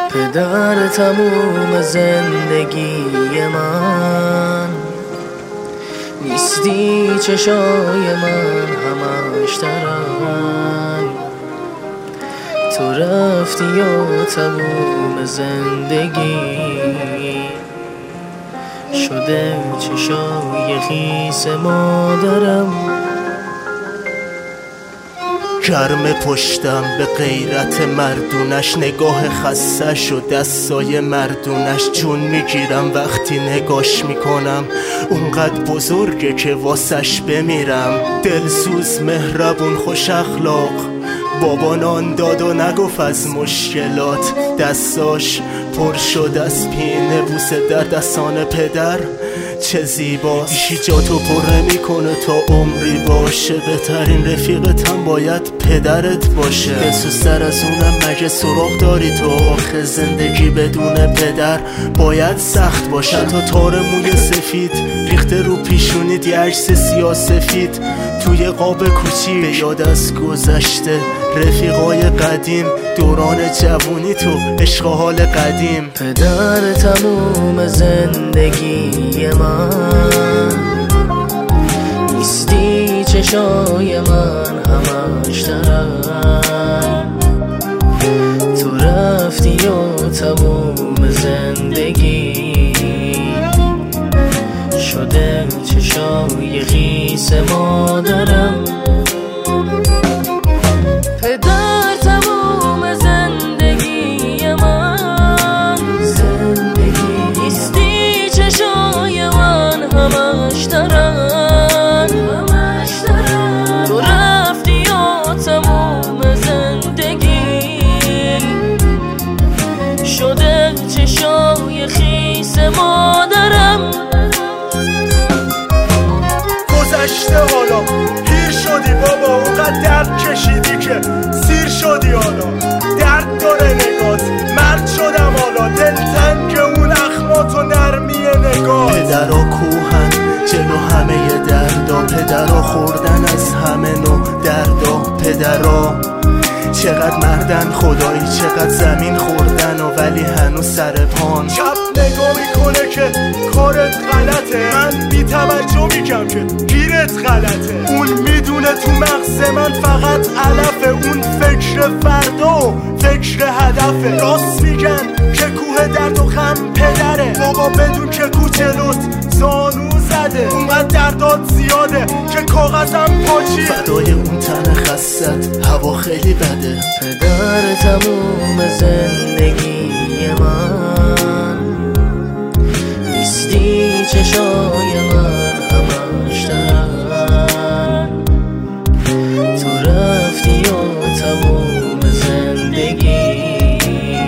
پدر تموم زندگی من نیستی، چشای من همش ترن تو رفتی و تموم زندگی شده چشای خیس مادرم. گرم پشتم به غیرت مردونش، نگاه خستش و دستای مردونش. جون میگیرم وقتی نگاش میکنم، اونقدر بزرگه که واسش بمیرم. دلسوز مهربون خوش اخلاق، بابا نان داد و نگفت از مشکلات. دستاش پر شد از پینه بوسه در دستان پدر، چه زیباست. ایشی جاتو پر نمیکنه تا عمری باشه، بهترین رفیقت هم باید پدرت باشه. دلسوزتر از اونم مگه سراغ داری تو؟ آخه زندگی بدون پدر باید سخت باشه. تا تار موی سفید ریخته رو پیشونید، یه عکس سیاه سفید توی قاب کوچیک، به یاد از گذشته رفیقای قدیم، دوران جوونی تو عشق حال قدیم. پدر تموم زندگی من نیستی، چشای من همش ترن تو رفتی و تموم زندگی شده چشای خیس مادرم. پدر تموم زندگی من نیستی، چشای من همش ترن تو رفتی و تموم زندگی شده چشای خیس مادرم. گذشته حالا پیر شدی بابا، اونقدر درد کشیدی که سیر شدی. حالا درد داره نگات، مرد شدم حالا دلتنگ اون اخمات و نرمی نگات. پدرها کوهن جلو همه دردا، پدرها خوردن از همه نوع دردا. پدرها چقدر مردن خدایی، چقدر زمین خوردن و ولی هنوز سر پان. چپ نگاه میکنه که کارت غلطه، من بی توجه میگم که گیرت غلطه. اون میدونه تو مغز من فقط علفه، اون فکر فردا و فکر هدفه. راست میگن که کوه درد و غم پدره، بابا بدون که کوچلوت زانو زده. اونقدر دردات زیاده که کاغذم پاچیه، فدای اون تن خستت هوا خیلی بده. پدر تموم زندگی من نیستی، چشای من همش ترن تو رفتی و تموم زندگی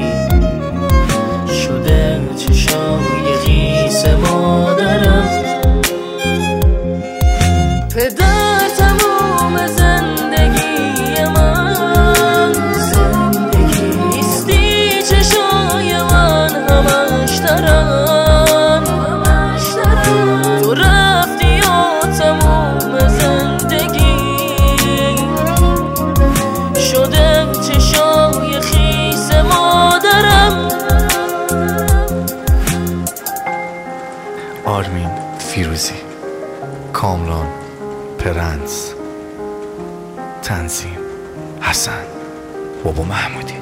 شده چشای خیس مادرم. پدر تموم زندگی من نیستی، چشای من همش ترن تو رفتی و تموم زندگی شده چشای خیس مادرم. آرمین فیروزی، کامران پرنس، تنظیم حسن بابا محمودی.